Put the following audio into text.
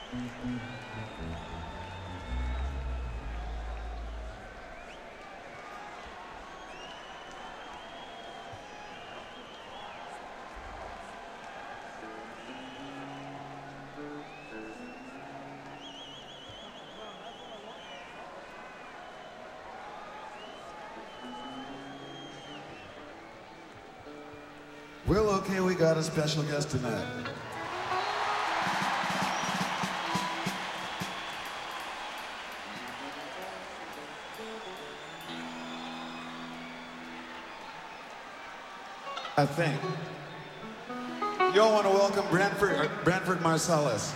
Well, okay, we got a special guest tonight. I think. Y'all want to welcome Branford Marsalis.